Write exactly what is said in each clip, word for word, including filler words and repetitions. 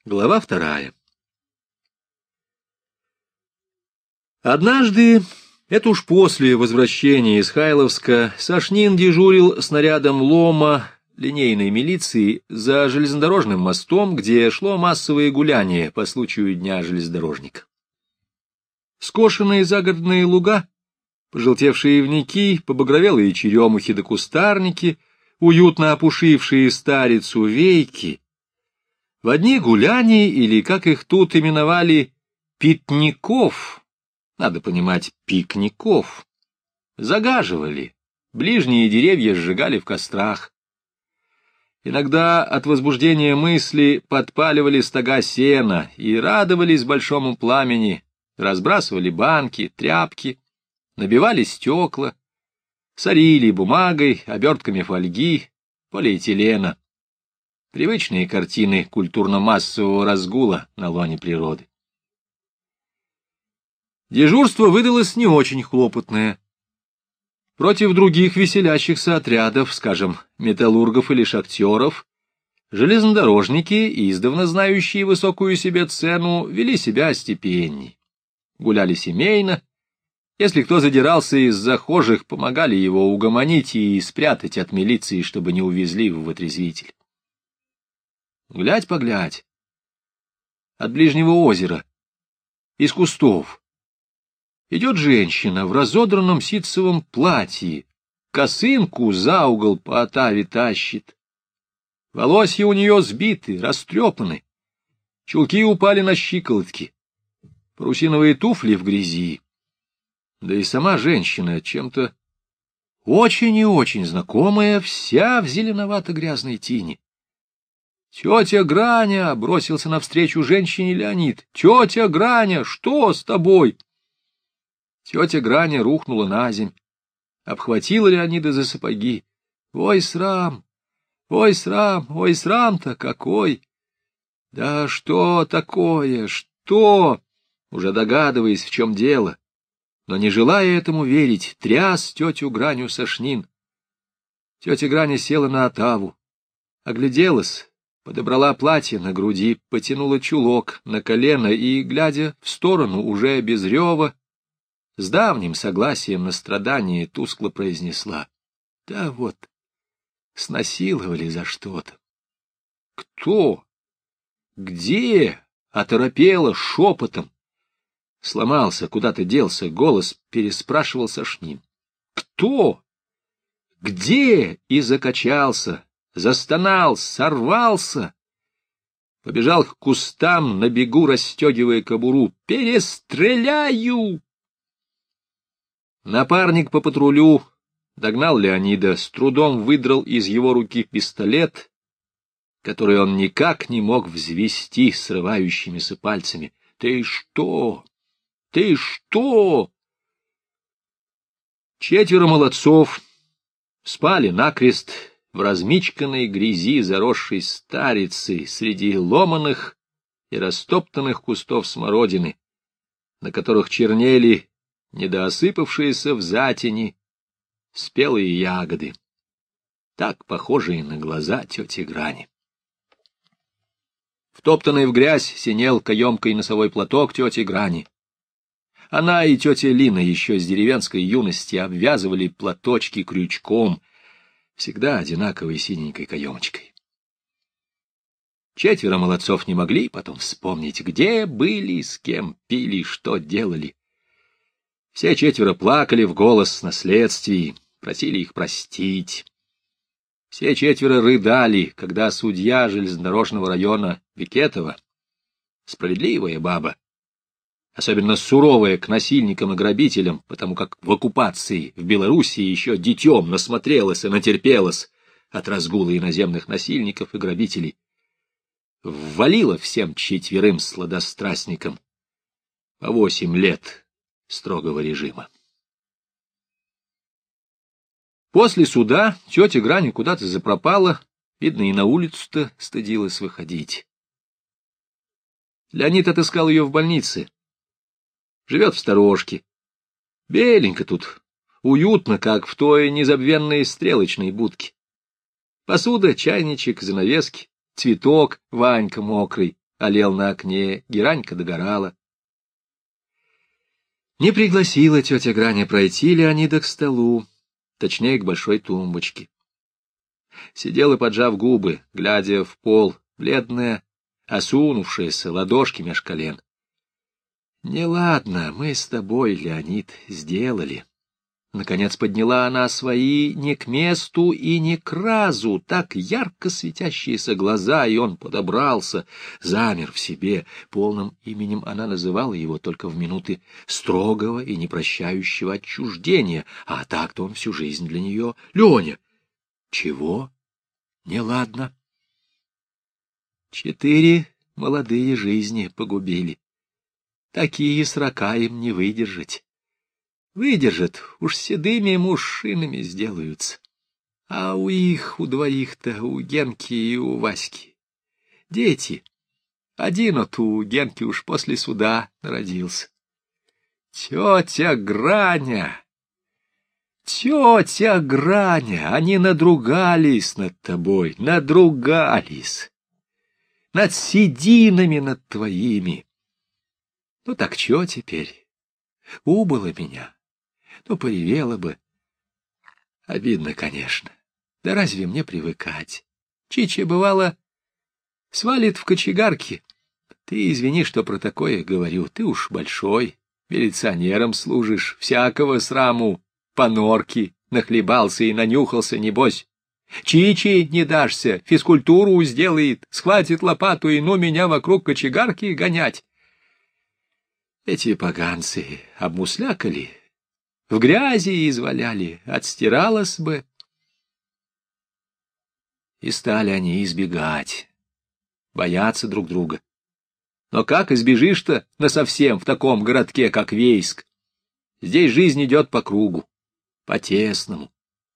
Глава вторая. Однажды, это уж после возвращения из Хайловска, Сашнин дежурил с нарядом лома линейной милиции за железнодорожным мостом, где шло массовое гуляние по случаю Дня железнодорожника. Скошенные загородные луга, пожелтевшие ивники, побагровелые черемухи да кустарники, уютно опушившие старицу вейки, в одни гуляния, или, как их тут именовали, питников, надо понимать, пикников, загаживали, ближние деревья сжигали в кострах. Иногда от возбуждения мысли подпаливали стога сена и радовались большому пламени, разбрасывали банки, тряпки, набивали стекла, сорили бумагой, обертками фольги, полиэтилена. Привычные картины культурно-массового разгула на лоне природы. Дежурство выдалось не очень хлопотное. Против других веселящихся отрядов, скажем, металлургов или шахтеров, железнодорожники, издавна знающие высокую себе цену, вели себя степенней. Гуляли семейно. Если кто задирался из захожих, помогали его угомонить и спрятать от милиции, чтобы не увезли в вытрезвитель. Глядь-поглядь. От ближнего озера, из кустов, идет женщина в разодранном ситцевом платье, косынку за угол по отаве тащит. Волосья у нее сбиты, растрепаны, чулки упали на щиколотки, парусиновые туфли в грязи. Да и сама женщина чем-то очень и очень знакомая, вся в зеленовато-грязной тине. «Тетя Граня!» — бросился навстречу женщине Леонид. «Тетя Граня, что с тобой?» Тетя Граня рухнула на земь, обхватила Леонида за сапоги. «Ой, срам! Ой, срам! Ой, срам-то какой!» «Да что такое? Что?» Уже догадываясь, в чем дело, но не желая этому верить, тряс тетю Граню Сашнин. Тетя Граня села на отаву, огляделась, подобрала платье на груди, потянула чулок на колено и, глядя в сторону, уже без рева, с давним согласием на страдание тускло произнесла: «Да вот, снасиловали за что-то». «Кто? Где?» — оторопела шепотом. Сломался, куда-то делся, голос переспрашивал Сашнин. «Кто? Где?» И закачался, застонал, сорвался. Побежал к кустам, на бегу расстегивая кобуру. «Перестреляю!» Напарник по патрулю догнал Леонида, с трудом выдрал из его руки пистолет, который он никак не мог взвести срывающимися пальцами. «Ты что? Ты что?» Четверо молодцов спали накрест в размичканной грязи заросшей старицы среди ломаных и растоптанных кустов смородины, на которых чернели недоосыпавшиеся в затени спелые ягоды, так похожие на глаза тети Грани. Втоптанный в грязь синел каемкой носовой платок тети Грани. Она и тетя Лина еще с деревенской юности обвязывали платочки крючком, всегда одинаковой синенькой каемочкой. Четверо молодцов не могли потом вспомнить, где были, с кем пили, что делали. Все четверо плакали в голос на следствии, просили их простить. Все четверо рыдали, когда судья железнодорожного района Бекетова, справедливая баба, особенно суровая к насильникам и грабителям, потому как в оккупации в Белоруссии еще детем насмотрелась и натерпелась от разгула иноземных насильников и грабителей, ввалила всем четверым сладострастникам по восемь лет строгого режима. После суда тетя Граня куда-то запропала, видно, и на улицу-то стыдилась выходить. Леонид отыскал ее в больнице. Живет в сторожке. Беленько тут, уютно, как в той незабвенной стрелочной будке. Посуда, чайничек, занавески, цветок, Ванька мокрый, олел на окне, геранька догорала. Не пригласила тетя Граня пройти Леонида к столу, точнее, к большой тумбочке. Сидела, поджав губы, глядя в пол, бледная, осунувшаяся, ладошки меж колен. «Неладно, мы с тобой, Леонид, сделали». Наконец подняла она свои не к месту и не к разу, так ярко светящиеся глаза, и он подобрался, замер в себе. Полным именем она называла его только в минуты строгого и непрощающего отчуждения, а так-то он всю жизнь для нее Леня. Чего? Неладно. Четыре молодые жизни погубили. Такие срока им не выдержать. Выдержат, уж седыми мужчинами сделаются. А у их, у двоих-то, у Генки и у Васьки, дети. Один от у Генки уж после суда народился. Тетя Граня! Тетя Граня! Они надругались над тобой, надругались. Над сединами над твоими. Ну так чё теперь? Убыло меня. Ну, поревела бы. Обидно, конечно. Да разве мне привыкать? Чичи, бывало, свалит в кочегарке. Ты извини, что про такое говорю. Ты уж большой, милиционером служишь, всякого сраму, по норке нахлебался и нанюхался, небось. Чичи не дашься, физкультуру сделает, схватит лопату и ну меня вокруг кочегарки гонять. Эти поганцы обмуслякали, в грязи изваляли, отстиралась бы. И стали они избегать, бояться друг друга. Но как избежишь-то насовсем в таком городке, как Вейск? Здесь жизнь идет по кругу, по-тесному.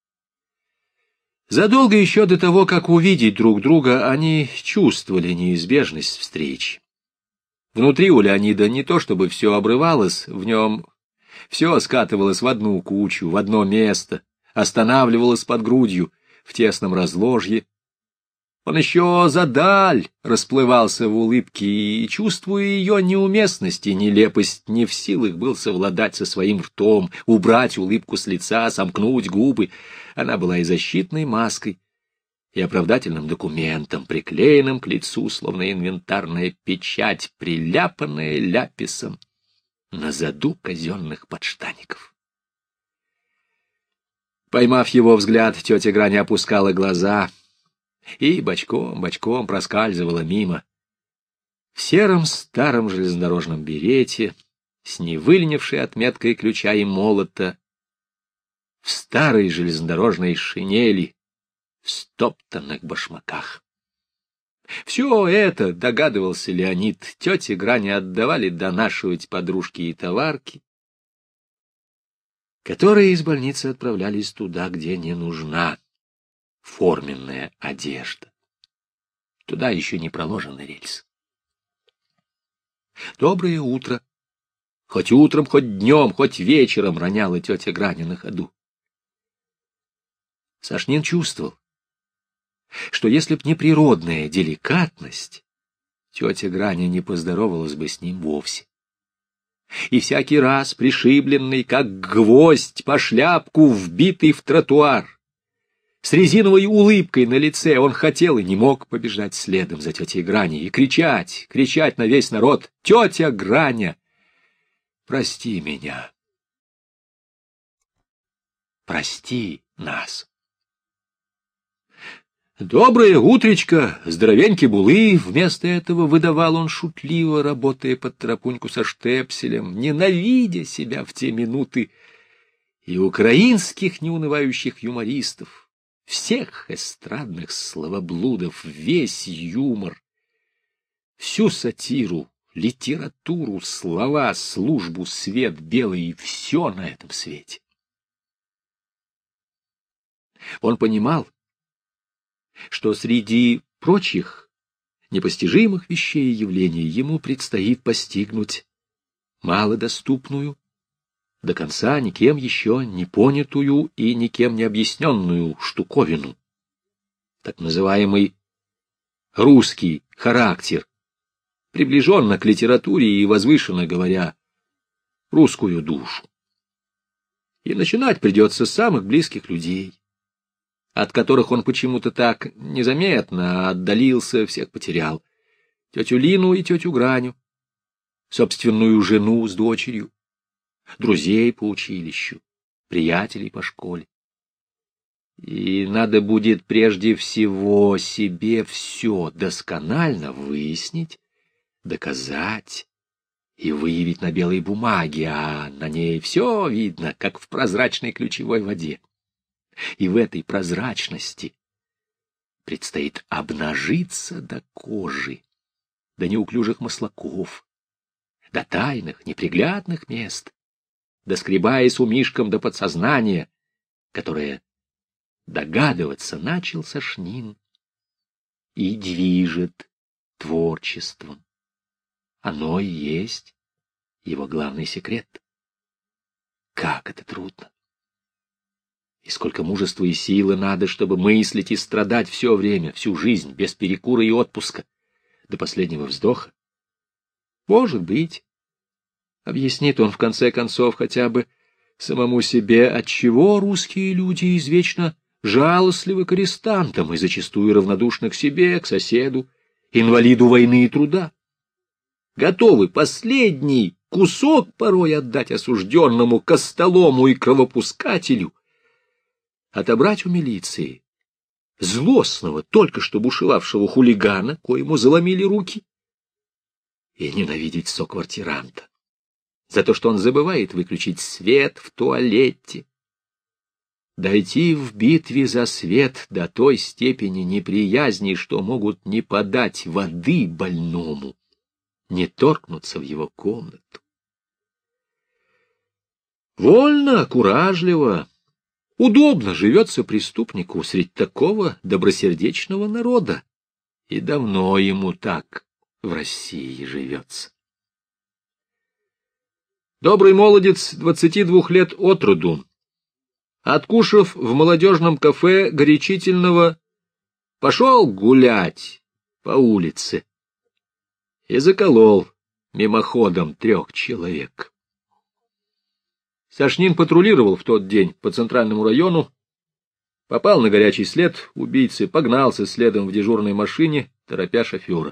Задолго еще до того, как увидеть друг друга, они чувствовали неизбежность встречи. Внутри у Леонида не то чтобы все обрывалось, в нем все скатывалось в одну кучу, в одно место, останавливалось под грудью, в тесном разложье. Он еще задаль расплывался в улыбке, и, чувствуя ее неуместность и нелепость, не в силах был совладать со своим ртом, убрать улыбку с лица, сомкнуть губы. Она была и защитной маской, и оправдательным документом, приклеенным к лицу, словно инвентарная печать, приляпанная ляписом на заду казенных подштаников. Поймав его взгляд, тетя Граня опускала глаза и бочком-бочком проскальзывала мимо. В сером старом железнодорожном берете, с невыленившей отметкой ключа и молота, в старой железнодорожной шинели, в стоптанных башмаках. Все это, догадывался Леонид, тете Гране отдавали донашивать подружки и товарки, которые из больницы отправлялись туда, где не нужна форменная одежда. Туда еще не проложены рельсы. Доброе утро. Хоть утром, хоть днем, хоть вечером роняла тетя Граня на ходу. Сашнин чувствовал, что если б не природная деликатность, тетя Граня не поздоровалась бы с ним вовсе. И всякий раз, пришибленный, как гвоздь по шляпку, вбитый в тротуар, с резиновой улыбкой на лице, он хотел и не мог побежать следом за тетей Граней и кричать, кричать на весь народ: «Тетя Граня, прости меня! Прости нас!» «Доброе утречко, здоровенький булы!» Вместо этого выдавал он шутливо, работая под тропуньку со штепселем, ненавидя себя в те минуты и украинских неунывающих юмористов, всех эстрадных словоблудов, весь юмор, всю сатиру, литературу, слова, службу, свет белый и все на этом свете. Он понимал, что среди прочих непостижимых вещей и явлений ему предстоит постигнуть малодоступную, до конца никем еще не понятую и никем не объясненную штуковину, так называемый русский характер, приближенно к литературе и, возвышенно говоря, русскую душу. И начинать придется с самых близких людей, от которых он почему-то так незаметно отдалился, всех потерял. Тетю Лину и тетю Граню, собственную жену с дочерью, друзей по училищу, приятелей по школе. И надо будет прежде всего себе все досконально выяснить, доказать и выявить на белой бумаге, а на ней все видно, как в прозрачной ключевой воде. И в этой прозрачности предстоит обнажиться до кожи, до неуклюжих маслаков, до тайных, неприглядных мест, доскребаясь умишком до подсознания, которое догадываться начал Сашнин и движет творчеством. Оно и есть его главный секрет. Как это трудно! И сколько мужества и силы надо, чтобы мыслить и страдать все время, всю жизнь, без перекура и отпуска, до последнего вздоха. Может быть, объяснит он в конце концов хотя бы самому себе, отчего русские люди извечно жалостливы к арестантам и зачастую равнодушны к себе, к соседу, инвалиду войны и труда. Готовы последний кусок порой отдать осужденному костолому и кровопускателю, отобрать у милиции злостного, только что бушевавшего хулигана, коему заломили руки, и ненавидеть соквартиранта за то, что он забывает выключить свет в туалете, дойти в битве за свет до той степени неприязни, что могут не подать воды больному, не торкнуться в его комнату. Вольно, куражливо, удобно живется преступнику среди такого добросердечного народа, и давно ему так в России живется. Добрый молодец, двадцати двух лет от роду, откушав в молодежном кафе горячительного, пошел гулять по улице и заколол мимоходом трех человек. Сашнин патрулировал в тот день по центральному району, попал на горячий след убийцы, погнался следом в дежурной машине, торопя шофера.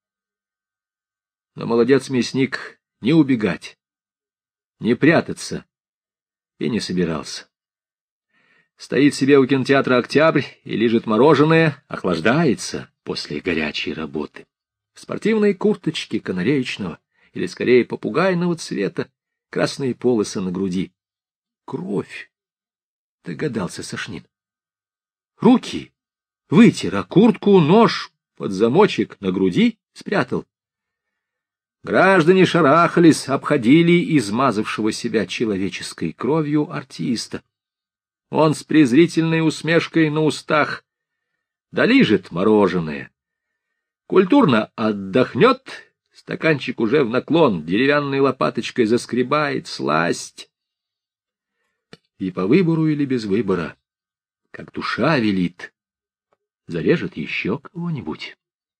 Но молодец-мясник не убегать, не прятаться и не собирался. Стоит себе у кинотеатра «Октябрь» и лижет мороженое, охлаждается после горячей работы. В спортивной курточке канареечного или, скорее, попугайного цвета, красные полосы на груди. Кровь, догадался Сашнин. Руки вытер, а куртку, нож под замочек на груди спрятал. Граждане шарахались, обходили измазавшего себя человеческой кровью артиста. Он с презрительной усмешкой на устах долижет мороженое, культурно отдохнет, стаканчик уже в наклон, деревянной лопаточкой заскребает сласть. И по выбору или без выбора, как душа велит, зарежет еще кого-нибудь.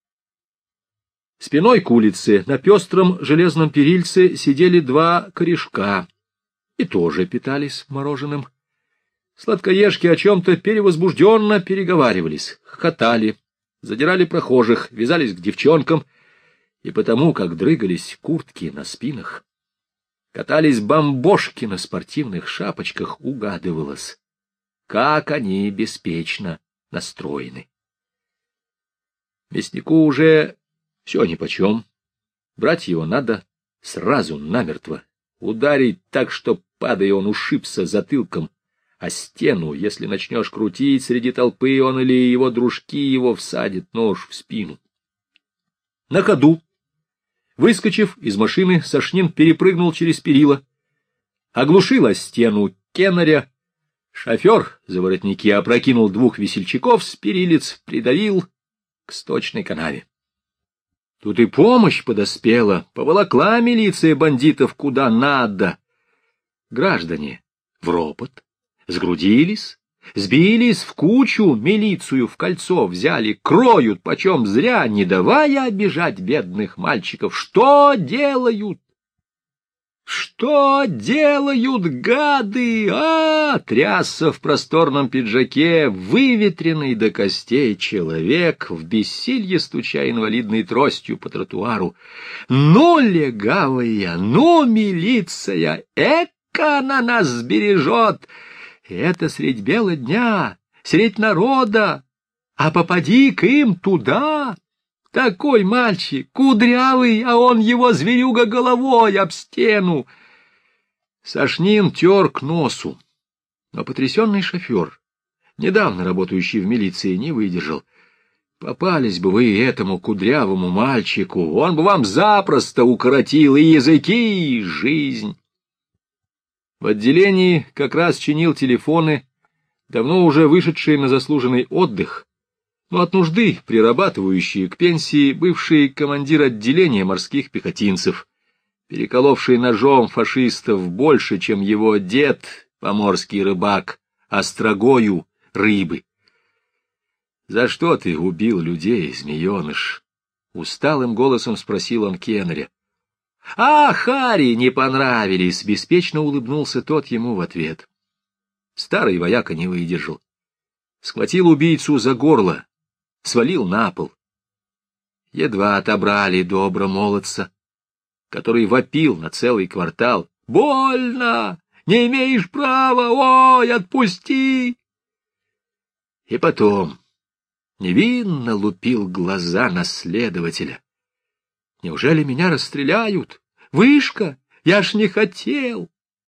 Спиной к улице на пестром железном перильце сидели два корешка и тоже питались мороженым. Сладкоежки о чем-то перевозбужденно переговаривались, хохотали, задирали прохожих, вязались к девчонкам, и потому, как дрыгались куртки на спинах, катались бомбошки на спортивных шапочках, угадывалось, как они беспечно настроены. Мяснику уже все нипочем, брать его надо сразу намертво, ударить так, что, падая, он ушибся затылком, а стену, если начнешь крутить среди толпы, он или его дружки его всадит нож в спину. На ходу, выскочив из машины, Сашнин перепрыгнул через перила, оглушил о стену кенаря. Шофер за воротники опрокинул двух весельчаков с перилец, придавил к сточной канаве. Тут и помощь подоспела, поволокла милиция бандитов куда надо. Граждане в ропот сгрудились, Сбились в кучу, милицию в кольцо взяли, кроют почем зря, не давая обижать бедных мальчиков. Что делают? Что делают гады? А, трясся в просторном пиджаке, выветренный до костей человек, в бессилье стуча инвалидной тростью по тротуару. Ну, легавая, ну, милиция, эка она нас сбережет! Это средь бела дня, средь народа, а попади к им туда. Такой мальчик, кудрявый, а он его зверюга головой об стену. Сашнин тер к носу, но потрясенный шофер, недавно работающий в милиции, не выдержал. Попались бы вы этому кудрявому мальчику, он бы вам запросто укоротил и языки, и жизнь. В отделении как раз чинил телефоны, давно уже вышедшие на заслуженный отдых, но от нужды прирабатывающие к пенсии бывший командир отделения морских пехотинцев, переколовший ножом фашистов больше, чем его дед, поморский рыбак, острогою рыбы. «За что ты убил людей, змееныш?» — усталым голосом спросил он Кеннеря. «А, Харри не понравились!» — беспечно улыбнулся тот ему в ответ. Старый вояка не выдержал. Схватил убийцу за горло, свалил на пол. Едва отобрали добро молодца, который вопил на целый квартал. «Больно! Не имеешь права! Ой, отпусти!» И потом невинно лупил глаза на следователя. «Неужели меня расстреляют? Вышка! Я ж не хотел!»